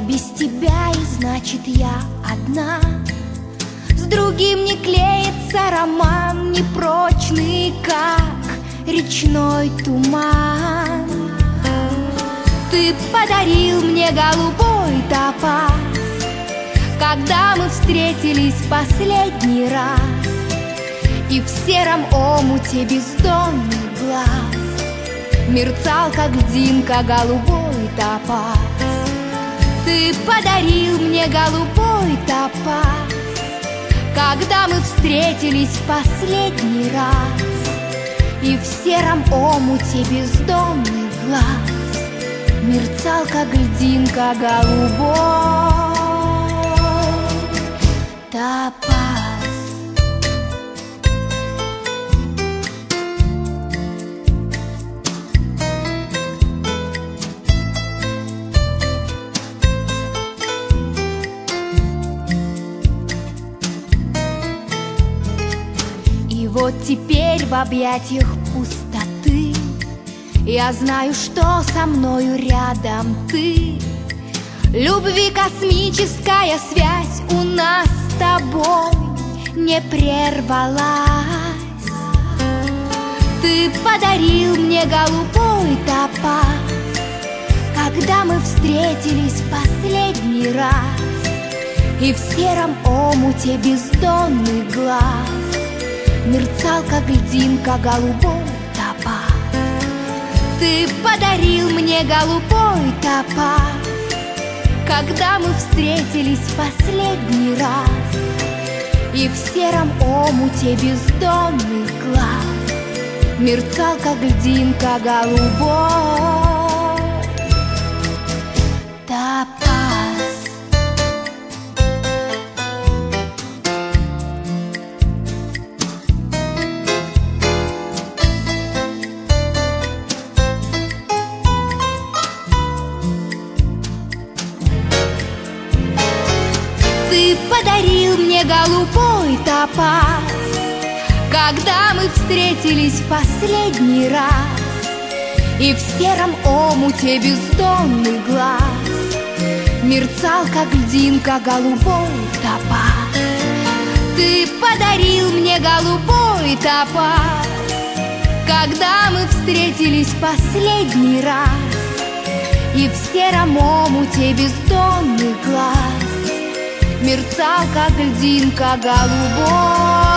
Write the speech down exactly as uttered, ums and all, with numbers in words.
без тебя, и значит я одна. С другим не клеится роман, непрочный, как речной туман. Ты подарил мне голубой топаз, когда мы встретились в последний раз, и в сером омуте бездонных глаз мерцал, как льдинка, голубой топаз. Ты подарил мне голубой топаз, когда мы встретились в последний раз, и в сером омуте бездонных глаз мерцал, как льдинка, голубой топаз. И вот теперь в объятиях пустоты я знаю, что со мною рядом ты. Любви космическая связь у нас с тобой не прервалась. Ты подарил мне голубой топаз, когда мы встретились в последний раз, и в сером омуте бездонных глаз мерцал, как льдинка, голубой топаз. Ты подарил мне голубой топаз, когда мы встретились в последний раз, и в сером омуте бездонных глаз мерцал, как льдинка, голубой топаз. Ты подарил мне голубой топаз, когда мы встретились в последний раз, и в сером омуте бездонных глаз мерцал, как льдинка, голубой топаз. Ты подарил мне голубой топаз, когда мы встретились в последний раз, и в сером омуте бездонных глаз мерцал, как льдинка, голубой